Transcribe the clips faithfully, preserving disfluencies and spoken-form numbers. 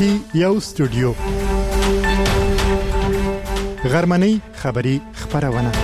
پکې یو استودیو غرمنۍ خبری خبرونه.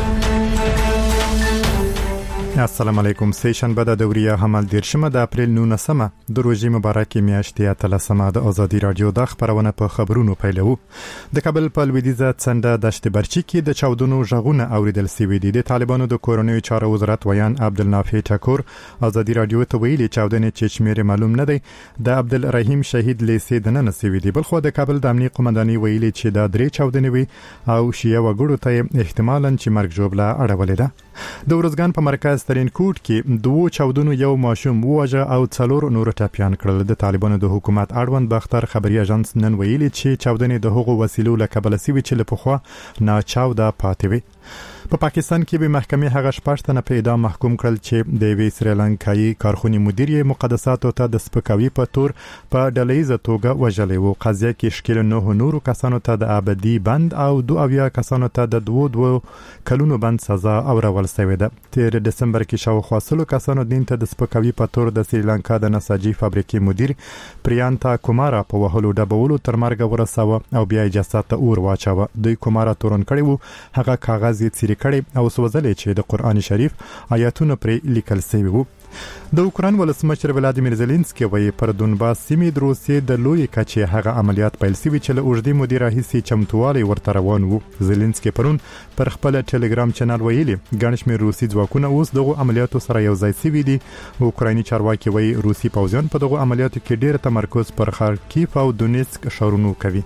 السلام علیکم. سیشن بعد د وریه حمل دیرشمه د اپریل نولسمه د روزي مبارکي میاشتې اتلسمه د ازادي رادیو د خبرونه په خبرونو پیلو. د کابل په لویدیځه څنډه دشت برچی کې د چاودنو ژغونه اوریدل سوي دي. د طالبانو د کورونیو چارو وزارت ویان عبدالنافع ټکور ازادي رادیو ته ویلي چاودنې چې شمیر معلوم نه دی د عبدالرحیم شهید لیسې د نن سوي دي. بلخو د کابل د امنیت قومنداني ویلي چې دا درې چاودنې وي او شیعه وګړو ته احتمالاً چې مرګ ژوبله اړولې ده. د ورځګان په مرکز ترين کوټ کې دوه چاودنو یو ماشوم وواژه او څلور نور ټاپیان کړل. د طالبانو د حکومت اړوند باختر خبري اژانس نن ویلي چې چاودنې د هغو وسیلو له کبله سوي چې له پخوا نه چاوده پاتې وي. په پا پاکستان کې به محکمې هغه شپږ تنه په اعدام محکوم کړل چې د وی سریلانکایي کارخونې مدیر مقدساتو ته د سپکاوي په تور په ډلهیزه توګه وژلې وو. قضیه کې شکل نه نورو کسانو ته د ابدي بند او دوه اویا کسانو ته د دوه دوه کلونو بند سزا اورول شوې ده. تیر دسمبر کې شاوخوا سلو کسانو دین ته د سپکاوي په تور د سریلانکا د نساجي فابریکې مدیر پریانتا کومارا په وهلو ډبولو تر مرګ ورساوه او بیا یې جسد ته اور واچاوه. دوی کومارا تورن کړي وو هغه کاغذ یې څیرې کړي او سوځلې چې د قران شریف آیاتونه پرې لیکل شوی وو. د اوکران ولسمشر ولادیمیر زيلنسکي وایي پر دونباس سیمې د روسیې د لوی کچې هغه عملیات پیل شوی چې له اوږدې مودې راهیسې چمتووالی ورته روان وو. زيلنسکي پرون پر خپل ټلګرام چینل ویلي ګڼ شمېر روسي ځواکونه اوس دغه عملیاتو سره یو ځای شوي دي. اوکرایني چارواکي وایي روسي پوځیان په دغه عملیاتو کې ډېر تمرکز پر خارکیف او دونیتسک ښارونو کوي.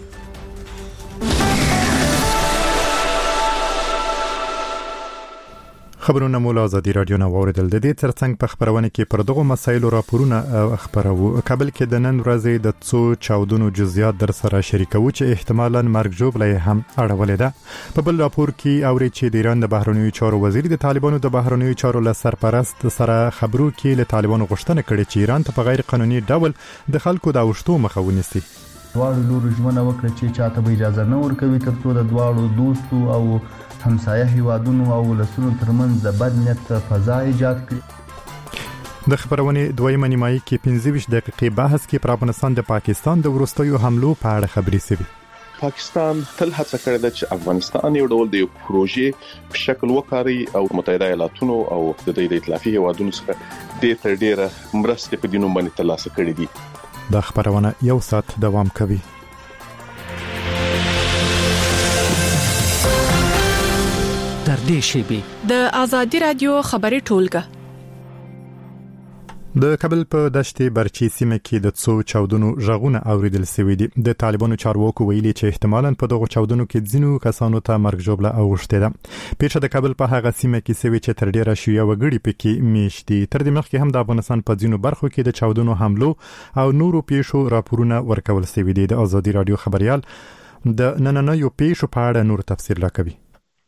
خبرونه مولا ازادي رادیو نو اوریدل. د دې ترڅنګ په خبرونه کې پر دغه مسایلو راپورونه خبرو. کابل کې د نن ورځې د څو چاودنو جزئیات در سره شریکو چې احتمالاً مرګ ژوبله هم اړولې ده. په بل راپور کې اوري چې د ایران د بهرنیو چارو وزیر د طالبانو د بهرنیو چارو له سرپرست سره خبرو کې له طالبانو غوښتنه کړې چې ایران ته په غیر قانوني ډول د خلکو د اوښتو مخه ونیسي. دواړو لورو ژمنه وکړه چې چاته به اجازه نه ورکوي ترڅو د دواړو دوستو او همسایه هیوادونو او ولسونو ترمنځ د بد نیت فضا ایجاد کړي. د خبرونه دویمه نیمایي کې پنځه ویشت دقیقې بحث کې پر افغانستان د پاکستان د وروستیو حملو په اړه خبرې شوې. پاکستان تل هڅه کړې ده چې افغانستان یو ډول د پروژې په شکل وکړي او متحده ایالاتونو او د دې ائتلافي هیوادونو څخه د تر ډیره مرستې په دینوم باندې ترلاسه کړې دي. د خبرونه یو ساعت دوام کوي. تر دې شیبې د ازادي رادیو خبري ټولګه د کابل په دشت برچی سیمه کې د څو چاودنو ژغونه اوریدل شوي دي. د طالبانو چارواکو ویلي چې احتمالاً په دغه چاودنو کې ځینو کسانو ته مرګ ژوبله اوښته ده. پیښه د کابل په هغه سیمه کې شوې چې تر ډیره شیعه وګړي پکې میشتي. تر دې مخکې هم د افغانستان په ځینو برخو کې د چاودنو حملو او نورو پیښو راپورونه ورکول شوي دي. د ازادي رادیو خبريال د نننیو پیښو په اړه نور تفصیل راکوي.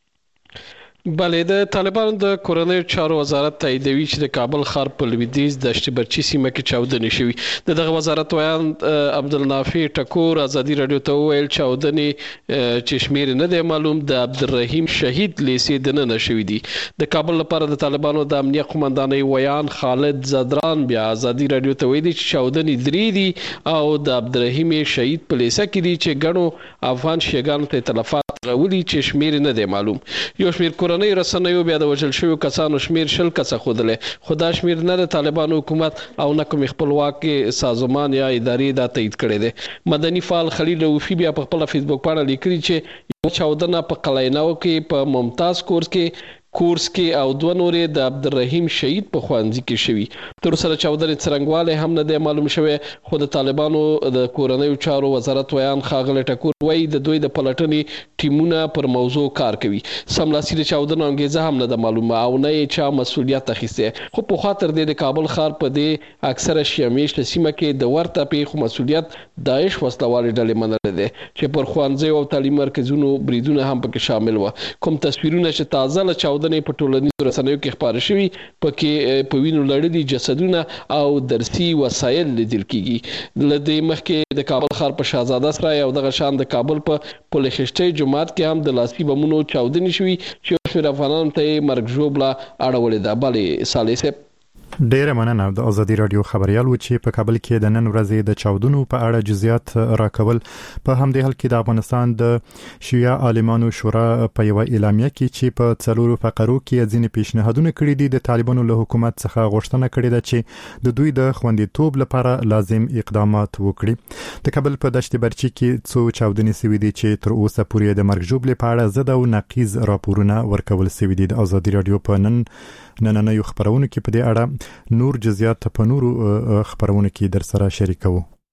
بله د طالبانو د کورونیو چارو وزارت تاییدوي چې د کابل ښار په لویدیځ دشت برچی سیمه کې چاودنې شوې. دغه وزارت ویان عبدالنافع ټکور ازادي رادیو ته ویل چاودنې چې شمیر نه دی معلوم د عبدالرحیم شهید لیسې د نن شوې دي. د کابل لپاره د طالبانو د امنیت قومندانۍ ویان خالد زدران بیا ازادي رادیو ته ویلي چې چاودنې درې دي او د عبدالرحیم شهید په لیسه کې دي چې ګڼو افغان شیګانو ته تلفات غوړي چې شمیر نه دی معلوم. یو شمیر کورنۍ رسنیو بیا د وژل شویو کسانو شمیر شل کسه خودله. خدا شمیر نه د طالبانو حکومت او نه کوم خپلواکي سازمان یا ادارې دا تایید کړي دي. مدني فعال خلیل وفي بیا په خپل فیسبوک باندې لیکلي چې یو چاودنه په قلایناو کې په ممتاز کورس کې کورس کې او دوه نورې د عبدالرحیم شهید په خوانځي کې شوي. تر سره چاودنې څرنګواله هم نه دی معلوم شوی. خو د طالبانو د کورنیو چارو وزارت ویان خاغله ټکور وایي د دوی د پلټنې ټیمونه پر موضوع کار کوي. سملاسي د چاودنې انګیزه هم نه ده معلومه او نه یې چا مسولیت اخیسته. خو په خاطر د کابل ښار په دې اکثره شیعه میشته سیمه کې د ورته پیښو مسولیت داعش وسلوالې ډلې منل دي چې پر خوانځي او تعلیم مرکزونو بریدونه هم پکې شامل و. کوم تصویرونه چې تازه له چاودنې په ټولنیزو رسنیو کې خبرې شوي پکې په وینو لړلي جسدونه او درسي وسایل لیدل کیږي. لدې مخکې د کابل ښار په شاهزاده سرای او دغه شان د کابل په پلخشتي جماعت کې هم د لاسي بمونو چاودنې شوي چې شمېر افغانانو ته مرګ ژوبله اړولې ده. بلې صالح صاحب ډیره مننه د ازادي رادیو خبريال و چې په کابل کې د نن ورځې د چاودنو په اړه جزئیات راکول. په همدې حال کې د افغانستان د شیعه عالمانو شورا په یو اعلامیه کې چې په څلورو فقرو کې ځینې پیشنهادونه کړي دي د طالبانو له حکومت څخه غوښتنه کړې ده چې د دوی د خوندیتوب لپاره لازم اقدامات وکړي. د کابل په دشت برچی کې څو چاودنې سوي دي چې تر اوسه پورې د مرګ ژوبلې په اړه زده او نقیض راپورونه ورکول سوي دي. د ازادي رادیو په نن نننیو خبرونو کې په دې اړه نور جزئیات په نورو خبرونو کې در سره شریکو.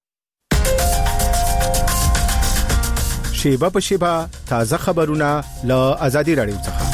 شیبه په شیبه تازه خبرونه له ازادي رادیو څخه.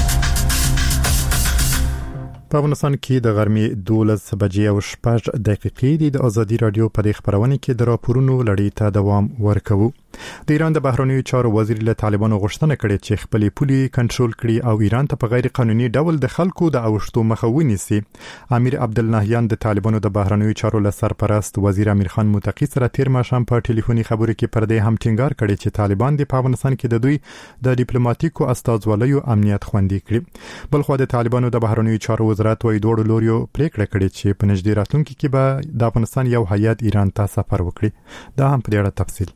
په افغانستان کې د غرمې دولس بجې او شپږ دقیقې د ازادي رادیو په خبرونه کې د راپورونو لړۍ ته دوام ورکوو. د ایران د بهرنیو چارو وزیر له طالبانو غوښتنه کړې چې خپل پولي کنټرول کړي او ایران ته په غیر قانوني ډول د خلکو د اوښتو مخه ونیسي. امیر عبدالنهیان د طالبانو د بهرنیو چارو له سرپرست وزیر امیر خان متقی سره تیر ماښام په ټلیفوني خبرو کې پر دې هم ټینګار کړی چې طالبان د افغانستان کې د دوی د ډیپلوماټیکو استازولیو امنیت خوندي کړي. بلخو د طالبانو د بهرنیو چارو وزارت وايي دوه لوريو پریکړه کړې چې په نږدې راتلونکي کې به د افغانستان یو هیئت ایران ته سفر وکړي. دا هم په دې اړه تفصیل.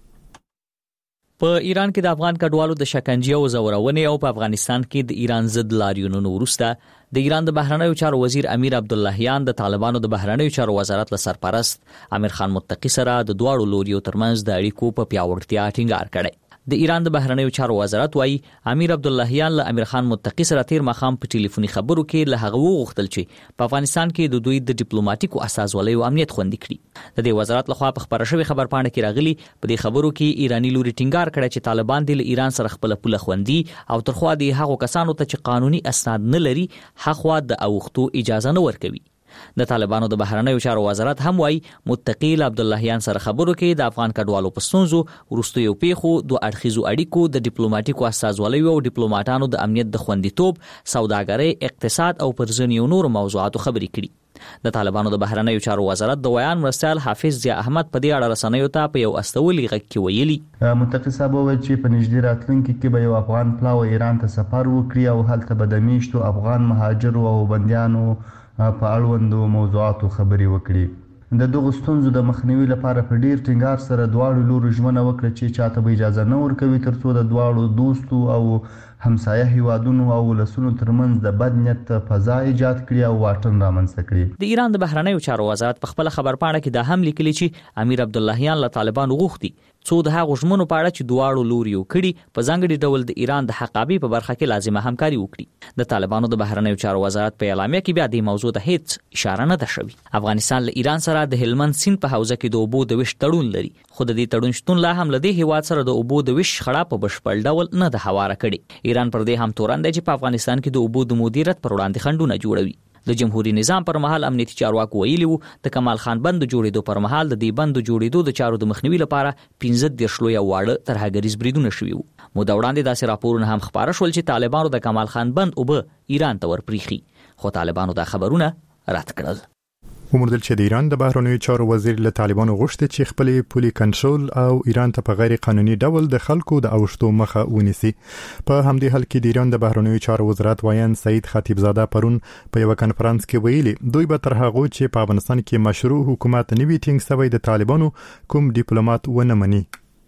په ایران کې د افغان کډوالو د شکنجې او زورونې او په افغانستان کې د ایران ضد لاریونونو وروسته د ایران د بهرنیو چارو وزیر امیر عبداللهیان د طالبانو د بهرنیو چارو وزارت له سرپرست امیر خان متقی سره د دواړو لوریو ترمنځ د اړیکو په پیاوړتیا ټینګار کړی. د ایران د بهرنیو چارو وزارت وايي امیر عبداللهیان له امیر خان متقی سره تیر مخام په ټلیفوني خبرو کې له هغه وغوښتل چې په افغانستان کې د دوی د ډیپلوماټیکو استازولیو امنیت خوندي کړي. د دې وزارت لخوا په خبره شوی خبر پاڼه کې راغلي په دې خبرو کې ایرانی لوري ټینګار کړی چې طالبان د ایران سره خپل پوله خوندي او ترخوا د هغو کسانو ته چې قانوني اسناد نه لري حقوا د اوښتو اجازه نه ورکوي. د طالبانو د بهرنیو چارو وزارت هم وايي متقی عبداللهیان سره خبرو کې د افغان کډوالو په ستونزو وروستیو پیښو دوه اړخیزو اړیکو د ډیپلوماټیکو استازولیو او ډیپلوماټانو د امنیت د خوندیتوب، سوداګرۍ، اقتصاد او پر ځینو نورو موضوعاتو خبرې کړي. د طالبانو د بهرنیو چارو وزارت د ویان مرستیال حافظ ضیا احمد په دې اړه رسنیو ته په یو استولي غږ کې ویلي. متقی صاحب وویل چې په نږدې راتلونکي کې به یو افغان پلاو ایران ته سفر وکړي او هلته به د میشتو افغان مهاجرو او بندیانو په اړوندو موضوعاتو خبرې وکړي. د دغو ستونزو د مخنیوي لپاره په ډیر ټینګار سره دواړو لورو ژمنه وکړه چې چاته به اجازه نه ورکوي ترڅو د دواړو دوستو او همسایه هیوادونو او ولسونو ترمنځ د بد نیت فضا ایجاد کړي او واټن رامنځته کړي. د ایران د بهرنیو چارو وزارت په خپل خبر پاڼه کې دا هم لیکلي چې امیر عبداللهیان له طالبانو غوښتي څو د هغو ژمنو په اړه چې دواړو لوريو کړي په ځانګړي ډول د ایران د حقابي په برخه کې لازمه همکاري وکړي. د طالبانو د بهرنیو چارو وزارت په اعلامیه کې بیا د موضوع ته هیڅ اشاره نه ده شوې. افغانستان له ایران سره د هلمند سیند په حوزه کې د اوبو د ویش تړون لري، خو د دې تړون شتون لا هم له دې هیواد سره د اوبو د ویش خړه په بشپړ ډول نه ده هواره کړي. ایران پر دې هم تورن دی چې په افغانستان کې د اوبو د مدیریت پر وړاندې خنډونه جوړوي. د جمهوریت نظام پر مهال امنیتي چارواکو ویلي وو د کمال خان بند جوړېدو پر مهال د دې بند جوړېدو د چارو د مخنیوي لپاره پنځه دېرش لویه واړه ترهګریز بریدونه شوي وو. موده وړاندې داسې راپورونه هم خپاره شول چې طالبانو د کمال خان بند اوبه ایران ته ورپریخي، خو طالبانو دا خبرونه رد کړل. وموندل چې د ایران د بهرنیو چارو وزیر له طالبانو غوښتي چې خپل پولي کنټرول او ایران ته په غیر قانوني ډول د خلکو د اوښتو مخه ونیسي. په همدې حال کې د ایران د بهرنیو چارو وزارت وایان سعید خطیبزاده پرون په یو کنفرانس کې ویلي دوی به تر هغه چې په افغانستان کې مشروع حکومت نوي ټینګ شوی د طالبانو کوم ډیپلوماټ ونه مني.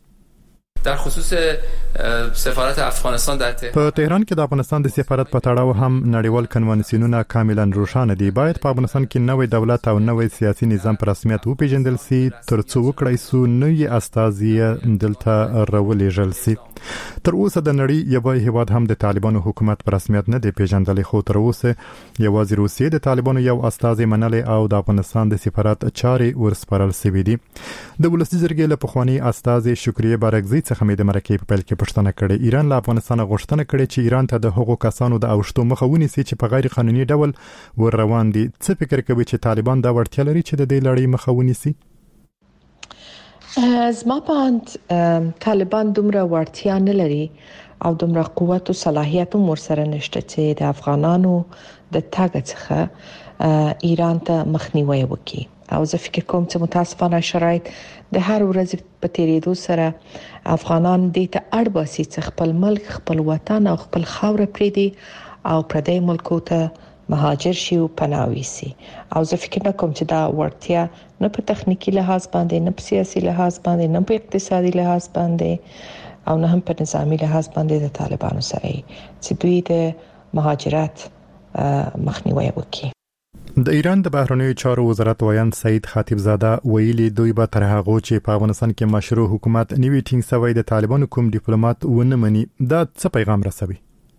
در خصوص سفارت افغانستان در تهران په تهران کې د افغانستان د سفارت په تړاو هم نړیوال کنوانسیونونه کاملا روښانه دي. باید په افغانستان کې نوې دولت او نوې سیاسي نظام په رسمیت وپیژندل سي ترڅو وکړای سو نوې استازي دلته راولېږل سي. تر اوسه د نړۍ یو هیواد هم د طالبانو حکومت په رسمیت نه دی پیژندل، خو تر اوسه یوازې روسیې د طالبانو یو استازي منلي او د افغانستان د سفارت چارې ورسپارل شوې دي. د ولسي جرګې له پخوانی استازي شکریه بارګزی څخه مې د مرکې په پیل کې پوښتنه کړې. ایران له افغانستان غوښتنه کړې چې ایران ته د هغو کسانو د اوښتو مخه ونیسي چې په غیر قانوني ډول ور روان دي. څه فکر کوي چې طالبان دا وړتیا لري چې د دې لړۍ مخه ونیسي؟ زما په اند طالبان دومره وړتیا نه لري او دومره قوت او صلاحیت هم ورسره نشته چې د افغانانو د تاګ څخه ایران ته مخنیوي وکړي. او زه فکر کوم چې متاسفانه شرایط د هر ورځ په تیریدو سره افغانان دې ته اړ باسي چې خپل ملک، خپل وطن او خپل خاوره پریږدي او پردي ملکو ته مهاجر شي او پناوي سي او زه فکر نه کوم چې دا ورتیا نه په تخنیکی لحاظ باندې، نه په سیاسي لحاظ باندې، نه په اقتصادي لحاظ باندې او نه هم په نظامی لحاظ باندې د طالبانو سره چې دوی د مهاجرت مخنیوي وکړي. د ایران د بهرنیو چارو وزارت وایند سعید خطیبزاده ویلي دوی به تر هغه چې په افغانستان کې مشروع حکومت نیوي ټینګ سوی د طالبانو کوم ډیپلوماټ ونه مني. دا څه پیغام رسوي؟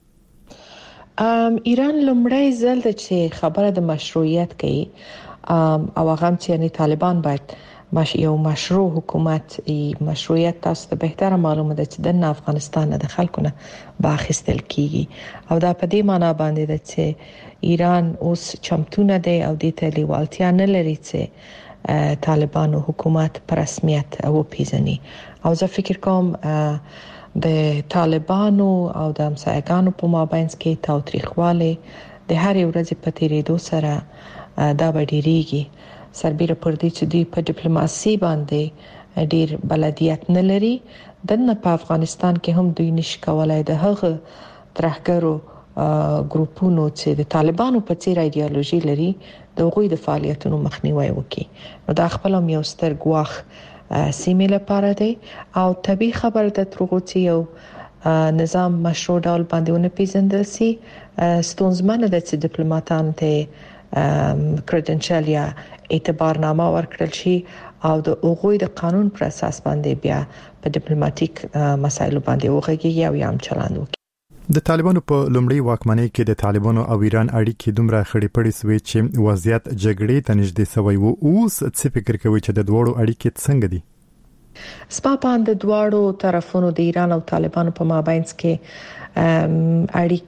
ام ایران لمړی ځل د چې خبره د مشروعیت کوي او هغه چې یعنی طالبان باید مش یو مشروع حکومت مشروعیت تاسو ته بهتره معلومه ده چې د افغانستان د خلکو نه باخستل کیږي او دا په دې معنی باندې ده چې ایران اوس چمتونه دی او د تلیوالتیا نه لري چې طالبانو حکومت پر رسمیت او پیژني او زه فکر کوم د طالبانو او د همسایګانو په مابین کې تاوتریخواله د هر ورځې په تیریدو سره دا وړيږي سربېره پر دې چې دوی په ډیپلوماسي باندې ډیر بلدیت نه لري. دنه په افغانستان کې هم دوی نشي کولای د هغه ترهګرو ګروپونو چې د طالبانو په څیر ایدئولوژي لري د غوي د فعالیتونو مخنیوي وکړي. نو دا خپل هم یو ستر ګواخ سیمه لپاره دی او طبي خبر د ترغو چې یو نظام مشروع ډول باندې ونه پیژندل سي ستونزمنه ده چې ډیپلوماټان ته کریډنشل یا اعتبارنامه ورکړل شي او د اوغوی د قانون پر اساس باندې بیا په ډیپلوماټیک مسایلو باندې وغږیږي او یم چلند وکړي. د طالبانو په لومړی واکمنۍ کې د طالبانو او ایران اړیکې دومره خړې پړې سوې چې وضعیت جګړې ته نږدې سوی وو. اوس څه فکر کوي چې د دوړو اړیکې څنګه دي؟ سپاپان د دواړو طرفونو د ایران او طالبانو په مابین کې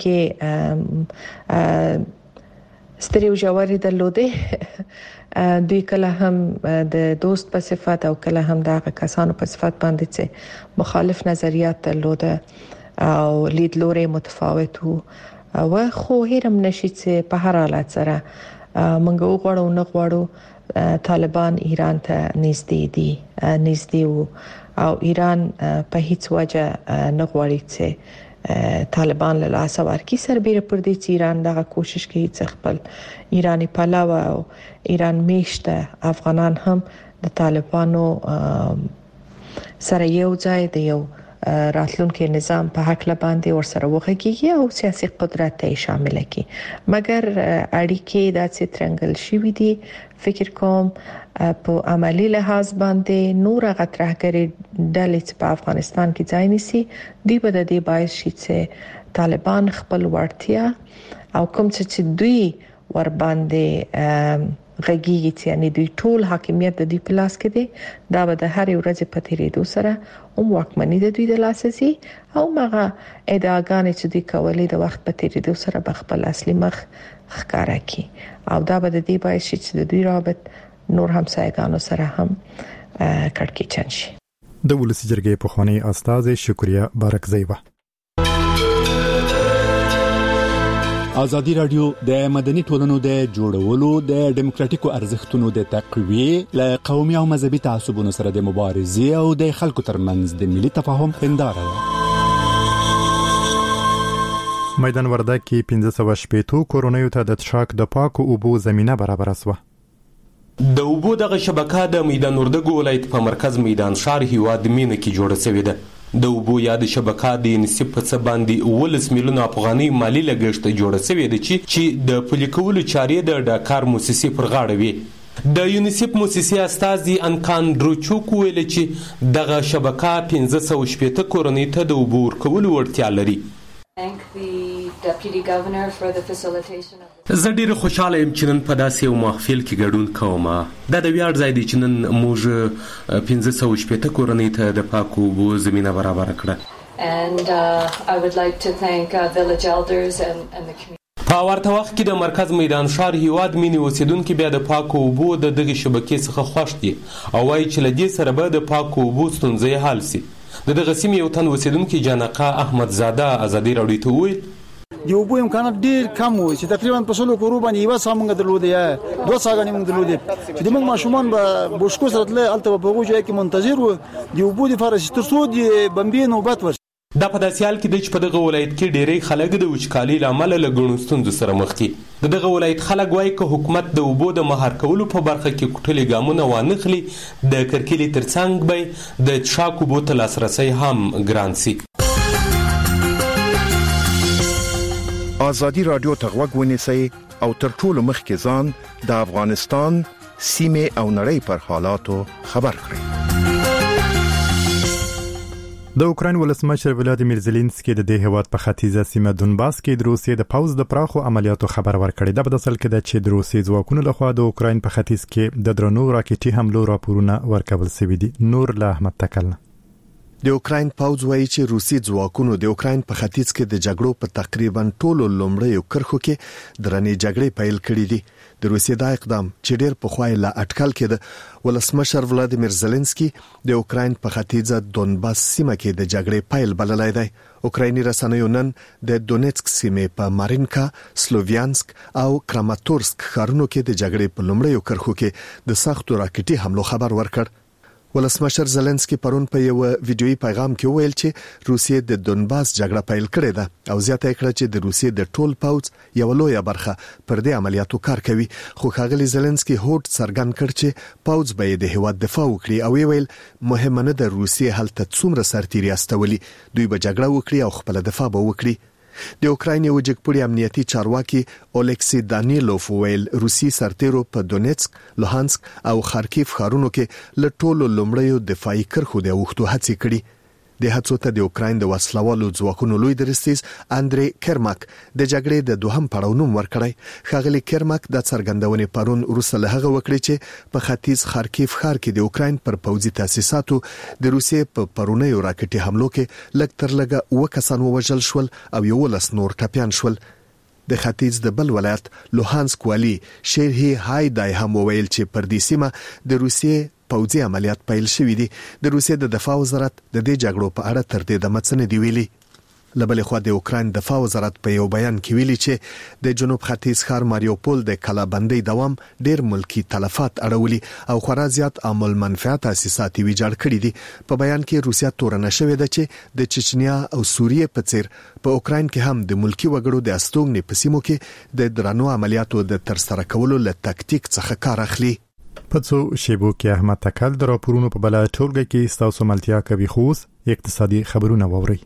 اړیکې ستریو جوړې درلودې دوی کله هم د دوست په صفت او کله هم د کسانو په صفت باندې چې مخالف نظریات درلوده او لیدلوري متفاوت وو او خو هیرم نشي چې په هر حالت سره منګو غواړو نه غواړو طالبان ایران ته نږدې دي نږدې وو او ایران په هیڅ وجه نه غواړي چې طالبان له لاس ورکی سربېره پر دې چې ایران دغه کوشش کوي چې خپل ایرانی پلاوه او ایران میشته افغانان هم د طالبانو سره یو ځای دی یو راتلونکي نظام په حق لباندې ورسره وغږیږي او سیاسي قدرت ته شامل کړي. مګر اړیکې د څترنګل شوې دي فکر کوم په عملی لحاظ باندې نور غترهګری ډلې په افغانستان کې ځای نیسي دوی به د دې باعث شي چې طالبان خپل ورتیا او کوم چې دوی ور باندې غږیږي چې یعنی دوی ټول حاکمیت د دوی په لاس کې دی دا به د هر ورځې په تیریدو سره هم واکمني د دوی د لاس سي او مغه ادعاګانې چې دوی کولې د وخت په تیریدو سره به خپل اصلي مخ ښکارا کی او دا به د دې باعث شي چې د دوی رابط نور همسایګانو سره هم کړکېچن شي. د ولسی جرګې په خوانی استاد شکریا بارکزیوه. ازادي رادیو د مدني ټولنو د جوړولو د دیموکراتیکو ارزښتونو د تقویه ل قومي او مذهبي تعصبونو سره د مبارزې او د خلکو ترمنځ د ملي تفاهم هنداره ده. میدان وردګ کې پنځه سوه شپېته کورونیو ته د تشاک د پاکو اوبو زمينه برابر شوه. د اوبو دغه شبکه د میدان وردګ ولایت په مرکز میدان شهر هیواد مینه کې جوړه شوې ده. د اوبو یاد شبکه د یونیسف په څه باندې ولس میلیون افغاني مالی لګښت جوړه شوې ده چې چې د پلي کولو چارې د ډاکار موسسې پر غاړه وي. د یونیسف موسسې استازي انکان دروچوک ویل چې دغه شبکه پنځه سوه شپېته کورنۍ ته د اوبو ورکولو وړتیا لري. زه ډیر خوشاله یم چې نن په داسې یو محفل کې ګډون کوم. دا د ویاړ ځای دی چې نن موږ پنځه سوه شپېته کورنۍ ته د پاکو اوبو زمینه برابر کړه. په ورته وخت کې د مرکز میدان شهر هیواد مینې اوسیدونکو بیا د پاکو اوبو د دغه شبکې څخه خوښ دي او وایي چې له دې سره به د پاکو اوبو ستونزې حل شي. د دغه سیمې یو تن اوسیدونکي جانقه احمد زاده ازادي راډیو ته وویل د اوبو امکانات ډیر کم وو چې تقریبا په سلو کورو باندې یو څه موږ درلودې یا دوه څاګانې موږ درلودې چې موږ ماشومان به بوشکو سره تل الته په هغه ځای کې منتظر وو د اوبو د فارس تر څو د بمبې نوبت ورس. دا په داسې حال کې دی چې په دغه ولایت کې ډېری خلک د وچکالۍ له امله له ګڼو ستونزو سره مخ دي. د دغه ولایت خلک وایي که حکومت د اوبو د مهار کولو په برخه کې کوټلې ګامونه وانخلي د کرکیلې ترڅنګ به د څښاک اوبو ته لاسرسی هم ګران سي. ازادي راډیو ته غوږ ونیسئ او تر ټولو مخکې ځان د افغانستان سیمه او نړۍ پر حالاتو خبر کړئ. د اوکراین ولسمشر ولادیمیر زيلنسکي د دې هیواد په ختیځه سیمه دونباس کې د روسیې د پوځ د پراخو عملیاتو خبر ورکړی. دا په داسل کې د چې د روسیې ځواکونو لخوا د اوکراین په ختیځ کې د درنو راکټي حملو راپورونه ورکول شوي دي. نور له احمد تکل. د اوکراین پوځ وایي چې روسي ځواکونو د اوکراین په ختیځ کې د جګړو په تقریبا ټولو لومړیو کرښو کې درنې جګړې پیل کړې دي. د روسیې دا اقدام چې ډېر پخوای لا اټکل کېده، ولسمشر ولادیمیر زيلنسکي د اوکراین په ختیځه دونباس سیمه کې د جګړې پیل بللی دی. اوکرایني رسنیو نن د دونیتسک سیمې په مارینکا، سلوویانسک او کراماتورسک ښارونو کې د جګړې په لومړیو کرښو کې د سختو راکټي حملو خبر ورکړ. ولسمشر زيلنسکي پرون په یو ویډیويي پیغام کې وویل چې روسیې د دونباس جګړه پیل کړې ده او زیاته کړه چې د روسیې د ټول پوځ یو لویه برخه پر دې عملیاتو کار کوي. خو ښاغلي زيلنسکي هوډ څرګند کړ چې پوځ به د هیواد دفاع وکړي او ویل مهمه نه ده روسیې هلته څومره سرتیري استولي، دوی به جګړه وکړي او خپل دفاع به وکړي. د اوکراین یو جګپوړي امنیتي چارواکي اولکسی دانیلوف ویل روسي سرتیرو په دونیتسک، لوهانسک او خارکیف ښارونو کې له ټولو لومړیو دفاعي کرښو د اوښتو هڅې کړي. د هڅو ته د اوکراین د وسلوالو ځواکونو لوی درستیز اندري کرماک د جګړې د دوهم پړاو نوم ورکړی. ښاغلي کرماک د څرګندونې پرون وروسته له هغه وکړي چې په ختیځ خارکیف ښار کې د اوکراین پر پوځي تاسیساتو د روسیې په پرونیو راکټي حملو کې لږ تر لږه اوه کسان ووژل شول او یولس نور ټپیان شول. د ختیځ د بل ولایت لوهانسک والی شیرهی هایدای هم وویل چې پر دې سیمه د روسیې پوځي عملیات پیل شوې دي. د روسیې د دفاع وزارت د دې جګړو په اړه تر دې دمه څه نه دی ویلي. لبل خو د اوکراین دفاع وزارت په یو بیان کې ویلي چې د جنوب ختیځ ښار ماریوپول د کلابندۍ دوام ډېر ملکی تلفات اړولي او خورا زیات عامل منفعت تاسیسات ویجاړ کړي دي. په بیان کې روسیا تورنه شوې ده چې د چچنیا او سوریه په څیر په اوکراین کې هم د ملکی وګړو د استوګنې په سیمو کې د درنو عملیاتو د ترسره کولو له تکتیک څخه کار اخلي. په څو شیبو کې احمد تکل د راپورونو په بل ټولګه کې ستاسو ملتیا کوي خوس اقتصادي خبرونه ووري.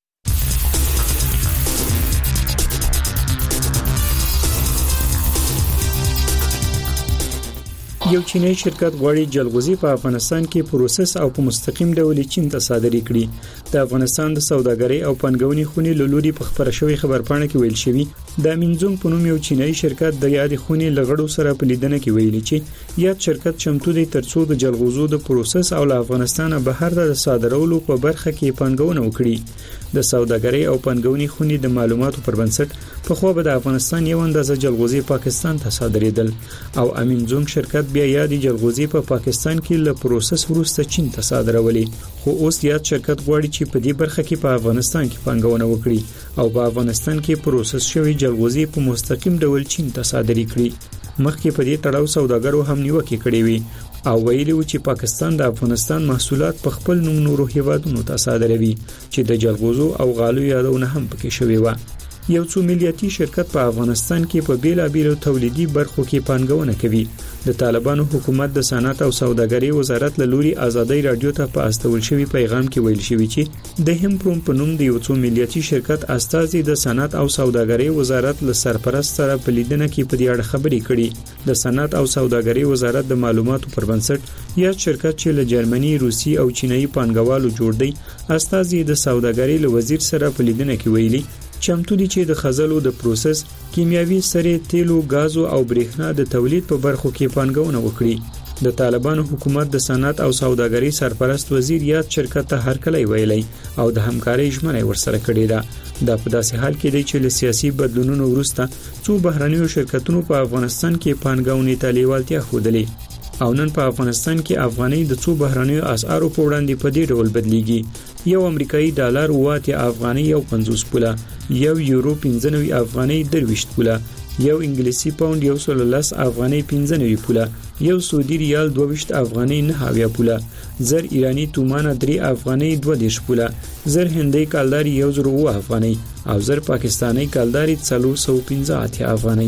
یو چینایي شرکت غواړي جلغوزي په افغانستان کې پروسس او په مستقیم ډول چین ته صادري کړي. د افغانستان د سوداګرۍ او پنګونې خونې له لوري په خبره شوی خبرپاڼه کې ویل شوی د مینزونګ په نوم یو چینایي شرکت د یادې خونې لغړو سره په لیدنه کې ویلي چې یاد شرکت چمتو دی ترڅو د جلغوزو د پروسس او له افغانستان بهر د صادرولو په برخه کې پنګونه وکړي. د سوداګرۍ او پنګونې خونې د معلوماتو پر بنسټ په خو به د افغانستان یو اندازه جلغوزي پاکستان ته صادرېدل او امینزونګ شرکت بیا یادې جلغوزي په پا پاکستان کې له پروسس وروسته چین ته صادرولې. خو اوس یاد شرکت غواړي چې په دې برخه کې په افغانستان کې پنګونه وکړي او په افغانستان کې پروسس شوی جلغوزي په مستقیم ډول چین ته صادري کړي. مخکې په دې تړاو سوداګرو هم نیوکه کړې وي او ویلي و چې پاکستان د افغانستان محصولات په خپل نوم نورو هیوادونو ته صادروي چې د جلغوزو او غالو یادونه هم پکې شوی و. یو څو ملیاتي شرکت په افغانستان کې په بیلابیلو تولیدي برخو کې پانګونه کوي. د طالبانو حکومت د صنعت او سوداګرۍ وزارت له لوري ازادي رادیو ته په استول شوی پیغام کې ویل شوی چې د همپروم په نوم د یو څو ملیاتي شرکت استازي د صنعت او سوداګرۍ وزارت له سرپرست سره په لیدنه کې په دې اړه خبرې کړي. د صنعت او سوداګرۍ وزارت د معلوماتو پر بنسټ یا شرکت چې له جرمني، روسي او چینایي پانګوالو جوړ دی استازي د سوداګرۍ له وزیر سره په لیدنه کې ویلي چمتو دي چې د خزلو د پروسس، کیمیاوي سرې، تیلو، غازو او برېښنا د تولید په برخو کې پانګونه وکړي. د طالبانو حکومت د صنعت او سوداګرۍ سرپرست وزیر یاد شرکت ته هرکلی ویلی او د همکارۍ ژمنه ورسره کړې ده. دا په داسې حال کې دی چې له سیاسي بدلونونو وروسته څو بهرنیو شرکتونو په افغانستان کې پانګونې ته لیوالتیا ښودلې او نن په افغانستان کې افغاني د څو بهرنیو اسعارو په وړاندې په دې ډول بدلیږي. یو امریکایي ډالر واته افغاني یو پنځوس پوله، یو یورو پنځه نوي افغاني درويشت پوله، یو انګلیسي پاوند یو سل لس افغاني پنځه نوي پوله، یو سعودي ریال دوه ویشت افغاني نه اویا پوله، زر ایرانی تومان درې افغاني دوه دیرش پوله، زر هندۍ کالداري یو زر اوه افغاني او زر پاکستاني کالداري څلور سوه پنځه اتیا افغاني.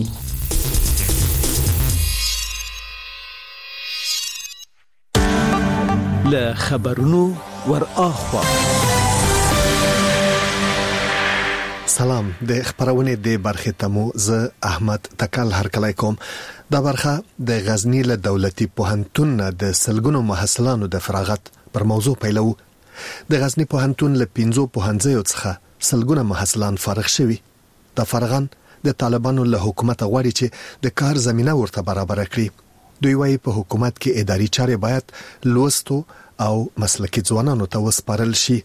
له خبرونو ور اخوا سلام د خبرونه د برخه تمو ز احمد تکل هرکلای کوم. دا برخه د غزنی له دولتي پوهنتون د سلګونو محصلانو د فراغت پر موضوع پیلو. د غزنی پوهنتون له پنځو پوهنځیو څخه سلګونه محصلان فارغ شوي. د فارغان د طالبانو له حکومت غواړي چې د کار زمينه ورته برابر کړي. دوی وايي په حکومت کې اداري چارې باید لوستو او مسلکي ځوانانو ته وسپارل شي.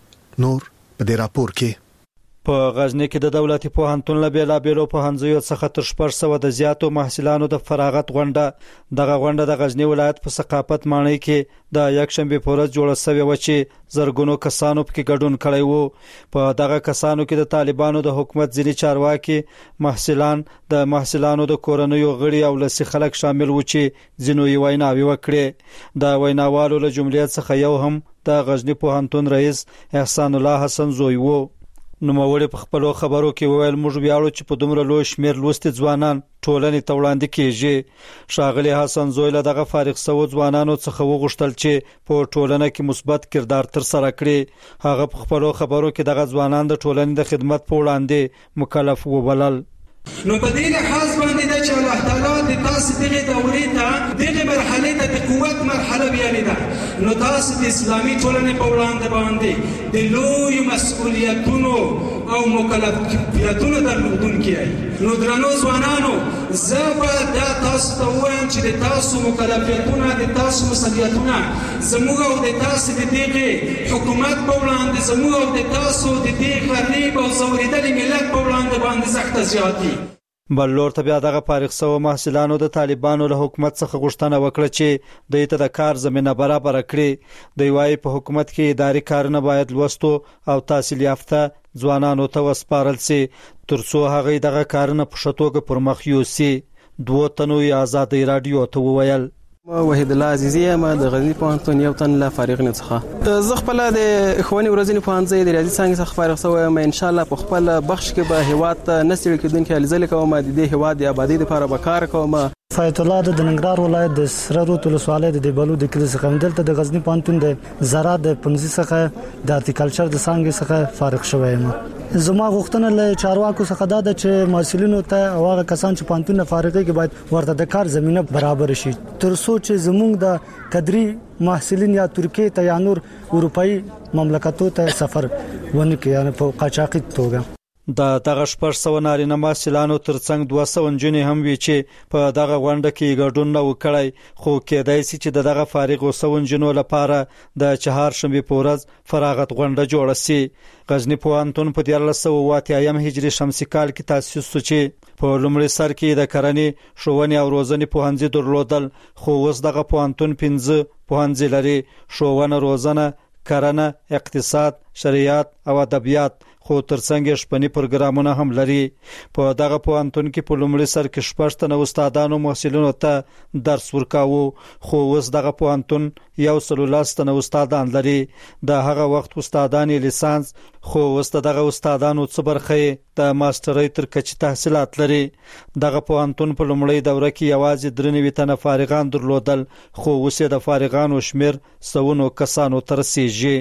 نور په دې راپور کې په غزنی کې د دولتي پوهنتون له بیلابېلو پوهنځیو څخه تر شپږ سوه د زیاتو محصلانو د فراغت غونډه دغه غونډه د غزنی ولایت په ثقافت ماڼۍ کې د یکشنبه په ورځ جوړه شوې و چې زرګونو کسانو پکې ګډون کړی وو. په دغه کسانو کې د طالبانو د حکومت ځینې چارواکي، محصلان، د محصلانو د کورنیو غړي او لسی خلک شامل وو چې ځینو یې ویناوي وکړي. د ویناوالو له جملې څخه یو هم د غزنی پوهنتون رئیس احسان الله حسن زوی وو. نو موري په خپل خبرو کې وویل موږ ویاړو چې په دومره لوی شمیر لوستي ځوانان ټولنې ته وړاندې کیږي. شاغلی حسن زوی له دغه فارغ شوو ځوانانو څخه وغوښتل چې په ټولنه کې مثبت کردار تر سره کړي. هغه په خپل خبرو کې دغه ځوانان د ټولنې د خدمت په وړاندې مکلف وبلل. نو په دې لحاظ باندې د چې الله تعالی د تاسو دغه دورې ته دغه مرحله ته د قوت مرحله بیانې ده. نو تاسو د اسلامي ټولنې په وړاندې باندې د لوی مسؤلیتونو او مکلفیتونو درلودونکي یې. نو درنو ځوانانو زه به دا تاسو ته وایم چې د تاسو مکلفیتونه، د تاسو مسؤلیتونه زموږ او د تاسو د دغه حکومت په وړاندې، زموږ او د تاسو د دې غریب او ځورېدلي ملت په وړاندې باندې سخت زیات دي. بل لور ته بیا دغه فارغ شوو محصلانو د طالبانو له حکومت څخه غوښتنه وکړه چې دوی ته د کار زمينه برابر کړي. دوی وايي په حکومت کې اداري کارونه باید لوستو او تحصیل یافته ځوانانو ته وسپارل شي ترڅو هغه دغه کارونه په شتوګه پر مخ یوسي. دوه تنو آزادۍ رادیو ته وویل وحید الله عزیزی ما د غزنی پوهنتون یو تن لا فارغ نه څخه زه خپل د اخواني ورځنی پوهنځي د ریاضي څنګه څخه فارغ شوم. ان شاء الله په خپل بخش کې به هیواد ته نسل کېدونکو الزل کوم د دې هیواد د آبادی لپاره به کار کوم. فایت الله د ننګرهار ولایت د سره روت ولسوالۍ د بلو د کلی څخه دلته د غزنی پوهنتون د زراعت د پنځه څخه د هارتیکلچر د څنګه څخه فارغ شوم. زما غوښتنه له چارواکو څخه دا ده چې مسؤلینو ته او هغه کسان چې پوهنتون فارغي کې باید ورته د کار زمينه برابر شي تر څو چې زموږ د قدري محصلین یا ترکیه ته یا نور اروپאי مملکتو ته سفر ونه کوي یعنی په قاچاقي توګه. د دغه شپږ سوه نارینه محصلانو ترڅنګ دوه سوه نجونې هم وي چې په دغه غونډه کې ګډون نه وکړي. خو کېدای شي چې دغه فارغ وسو نجونو لپاره د چهارشنبه په ورځ فراغت غونډه جوړه شي. غزنی پوهنتون په دیارلس سوه اوه اتیا هجري شمسي کال کې تاسیس شو چې په لومړي سر کې د کرنې، ښوونې او روزنې پوهنځي درلودل. خو اوس دغه پوهنتون پنځه پوهنځي لري: ښوونه، روزنه، کرنه، اقتصاد، شریعت او ادبیات. خو ترڅنګ شپنی پروګرامونه هم لري. په دغه پوهنتون کې په لومړي سر کې شپږ تنه استادانو محصلینو ته درس ورکاوه. خو اوس دغه پوهنتون یو سل لس تنه استادان لري. د هغه وخت استادان لیسانس، خو اوس دغه استادانو څه برخه د ماسترۍ تر کچې تحصیلات لري. دغه پوهنتون په لومړۍ دوره کې یوازې درې نوي تنه فارغان درلودل. خو اوس د فارغانو شمیر سونو کسانو ته رسیږي.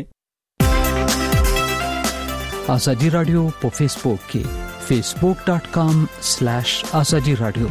ازادي رادیو په فیسبوک کې فیسبوک ډاٹ کام سلیش ازادي رادیو.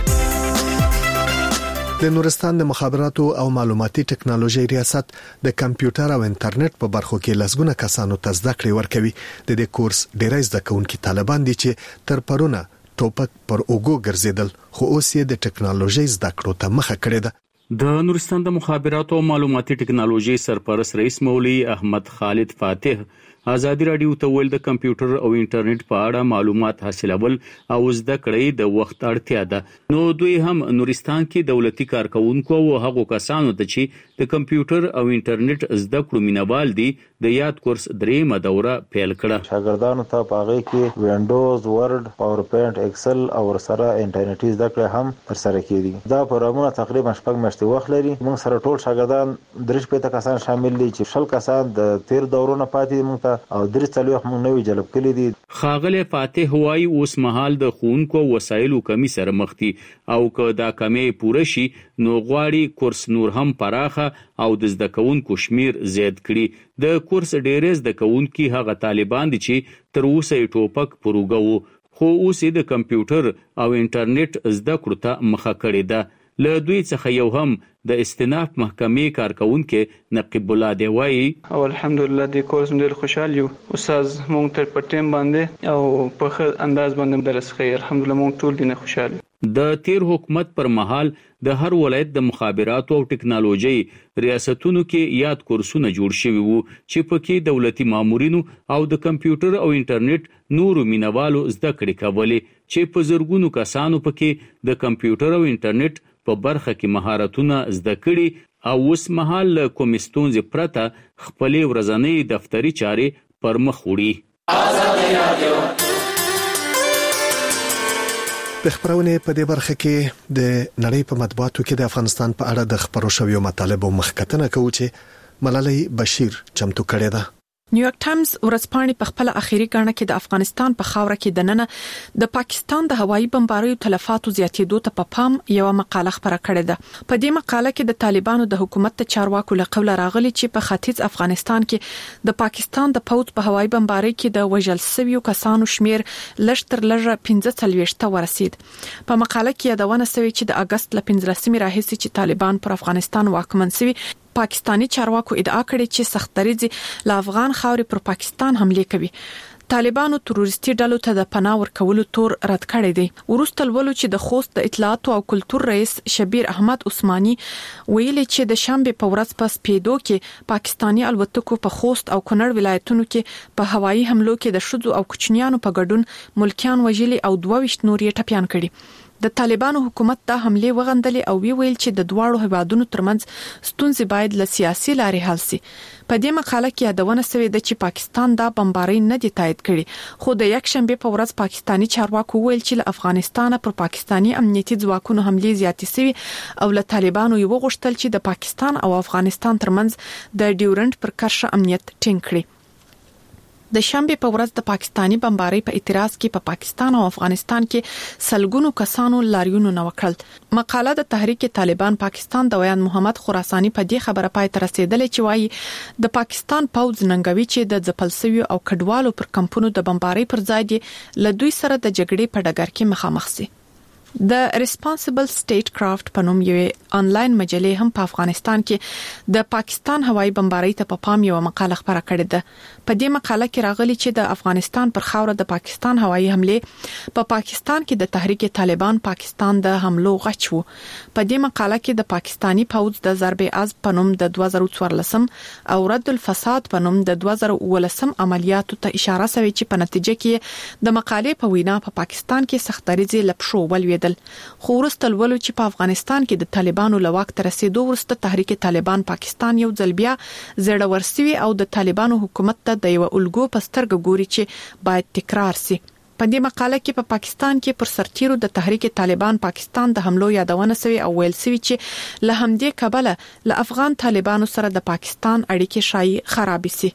د نورستان د مخابراتو او معلوماتي ټکنالوژي ریاست د کمپیوټر او انټرنیټ په برخو کې لسګونه کسانو ته زده کړې ورکوي. د دې کورس ډیری زده کوونکي طالبان دي چې تر پرونه ټوپک پر اوګو ګرځیدل، خو اوس یې د ټکنالوژي زده کړو ته مخه کړې ده. د نورستان د مخابراتو او معلوماتي ټکنالوژي سرپرست رئیس مولوی احمد خالد فاتح ازادي رادیو ته ویل د کمپیوټر او انټرنیټ په اړه معلومات حاصلول او زده کړې د وخت اړتیا ده. نو دوی هم نورستان کې دولتي کارکونکو او هغو کسانو ته چې د کمپیوټر او انټرنیټ زده کړو مینوال دي د یاد کورس دریمه دوره پیل کړه. شاګردانو ته په هغه کې وینډوز، ورډ، پاورپوینټ، ایکسل او سره انټرنیټي زده کړې هم ترسره کیږي. دا پروګرامونه تقریبا شپږ میاشتې وخت لري. موږ سره ټول شاګردان درې شپږ کسان شامل دي چې شل کسان د تیر دورونو پاتې موږ ته او درې څلوېښت موږ نوي جلب کړي دي. ښاغلی فاتح وایي اوس مهال د ښوونکو وسایلو کمی سره مخ دي او که دا کمی پوره شي نو غواړي کورس نور هم پراخه او د زده کوونکو شمیر زیات کړي. د کورس ډېرې زده کوونکي هغه طالبان دي چې تر اوسه یې ټوپک پروګه وو، خو اوس یې د کمپیوټر او انټرنیټ زده کړو ته مخه کړې ده. له دوی څخه یو هم د استیناف محکمې کارکونکي نقیب الله دی وایي او الحمدلله د کورس ډېر خوشاله یو. استاد مونږ ته په ټیم باندې او په ښه انداز باندې درس کوي. الحمدلله مونږ ټول دینه خوشاله. د تیر حکومت پر مهال د هر ولایت د مخابراتو او ټکنالوژي ریاستونو کې یاد کورسونه جوړ شوي وو چې پکې دولتي مامورینو او د کمپیوټر او انټرنیټ نورو مینوالو زده کړې کولې چې په زرګونو کسانو پکې د کمپیوټر او انټرنیټ په برخه کې مهارتونه زده کړي او اوس مهال له کومې ستونزې پرته خپلې ورځنۍ دفتري چارې پر مخ وړي. د خبرونه په دې برخه کې د نړۍ په مطبوعاتو کې د افغانستان په اړه د خبرو شویو مطالبو مخکتنه کوي چې ملالۍ بشیر چمتو کړې ده. نیویارک ټایمز ورځپاڼې په خپل اخیری ګڼه کې د افغانستان په خاوره کې د نننه د پاکستان د هوایي بمباریو تلفاتو زیاتېدو ته په پام یو مقاله خبره کړې ده. په دې مقاله کې د طالبانو د حکومت د چارواکو له قوله راغلي چې په ختیځ افغانستان کې د پاکستان د پوځ په هوایي بمباری کې د وژل شویو کسانو شمیر لږ تر لږه پنځه څلوېښت ته ورسید. په مقاله کې یادونه شوې چې د اگست ل پنځلسمې راهیسې چې طالبان پر افغانستان واکمن شوي پاکستانی چارواکو ادعا کړې چې سختدریځ له افغان خاورې پر پاکستان حمله کوي. طالبانو تروریستي ډلو ته د پناه ورکولو تور رد کړی دی. ورسته ولولو چې د خوست د اطلاعات او کلتور رئیس شبیر احمد عثماني ویلي چې د شنبه په ورځ په سپیدو کې پاکستانی الوتکو په خوست او کونړ ولایتونو کې په هوایي حملو کې د شذو او کوچنیانو په ګډون ملکیان وژلي او دوه ویشت نور یې ټپيان کړي. د طالبانو حکومت دا حمله وغندلې او وی ویل چې د دواړو هیوادونو ترمنځ ستونزې باید له سیاسي لارې حل شي. په دې مقاله کې یادونه شوې ده چې پاکستان دا بمباری نه دی تایید کړي، خو د یک شنبه په ورځ پاکستانی چارواکو ویل چې له افغانستان پر پاکستانی امنیتي ځواکونو حمله زیاتې شوې او له طالبانو یو غوښتل چې د پاکستان او افغانستان ترمنځ د ډیورنټ پر کرښه امنیت ټینګ کړي. د شنبه په ورځ د پاکستانی بمباری په اعتراض کې په پا پاکستان او افغانستان کې سلګونو کسانو لاریونونه نه وکړل. مقاله د تحریک طالبان پاکستان د ویان محمد خراسانی په دې خبره پای ته رسیدلې چې وایي د پاکستان پوځ ننګوي چې د ځپلسوي او کډوالو پر کمپونو د بمباری پر ځای دی له دوی سره د جګړې په ډګر کې مخامخ شي. د ریسپانسیبل سټیټ کرافټ په نوم یو آنلاین مجله هم په افغانستان کې د پاکستان هوایي بمباری ته په پام یو مقاله خبره کړې ده. په دې مقاله کې راغلي چې د افغانستان پر خاوره د پاکستان هوایي حمله په پا پاکستان کې د تحریک طالبان پاکستان د حملو غچ وو. په دې مقاله کې د پاکستانی پوځ د ضرب عزم په نوم د دوه زره څوارلسم او رد الفساد په نوم د دوه زره اوولسم عملیاتو ته اشاره شوې چې په نتیجه کې د مقالې په وینا په پا پاکستان کې سختدریځي لپشو ولوي. خو ورسته ولولو چې په افغانستان کې د طالبانو له واک تر رسیدو وروسته تحریک طالبان پاکستان یو ځل بیا زړه ورسوي او د طالبانو حکومت ته د یو الګو په سترګه ګوري چې باید تکرار شي. په دې مقاله کې په پا پاکستان کې پر سرتیرو د تحریک طالبان پاکستان د حملو یادونه شوی او ویل شوی چې له همدې کبله له افغان طالبانو سره د پاکستان اړیکې شایي خراب شي.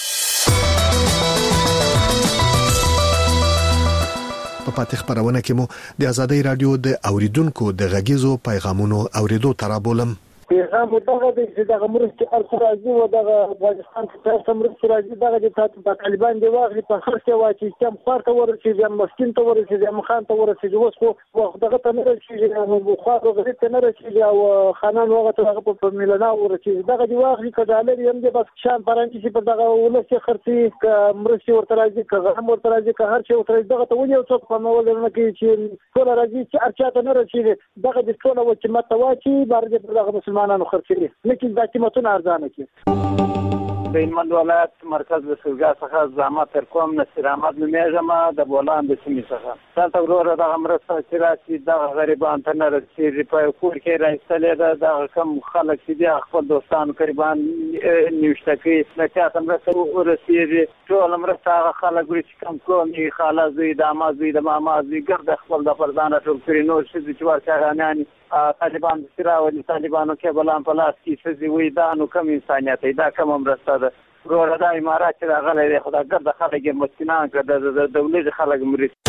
په پاتې خبرونه کې مو د ازادۍ رادیو د اوریدونکو د غږیزو پیغامونو اوریدو ترابولم. پیغام دغه د دغه مرستې ارسراجي او دغه افغانستان ته سمرستې راځي دغه د تاسو په طالبان دی واغلي په خرڅه واچي چې هم خارته ورسېږي هم مسکین ته ورسېږي هم خان ته ورسېږي اوس خو دغه ته نه رسېږي نو خو هغه ته نه رسېږي او خانان هغه ته هغه په میلنا ورسېږي دغه دی واغلي کډالر هم دی بس شان فرانسې چې په دغه ولسي خرڅي مرستې ورته راځي که هم ورته راځي که هر څه ورته دغه ته ونی او څوک په نو ولر نه کوي چې ټول راځي چې ارچا ته نه رسېږي دغه د ټول و چې مت واچي بار دې دغه مسلمان نو خرڅي لیکن دا قیمتونه ارزانه کی. د هلمند ولایت مرکز د سوګا څخه زعامت تر کوم نصیر احمد نومیږم د بولان د سیمې څخه دلته وروره دغه مرسته چې راسي دغه غریبان ته نه رسېږي په کور کې راایستلې ده دغه کوم خلک چې دي خپل دوستان قریبان نیوشته کوي د چا ته مرسته ورسېږي ټول مرسته هغه خلک وړي چې کوم قوم خاله زوی د عمه زوی د ماما زوی ګرد خپل د پردانه ټول کړي نور ښځې چې ورچاغانیان طالبان د سراولي طالبانو کې بلان په لاس کې ښځې وي دا نو کم انسانیت دی دا کومه مرسته ده وروره دا امارات چې راغلی دی خو دا ګرده خلک یې مسکینان کړه د دولت خلک مرستې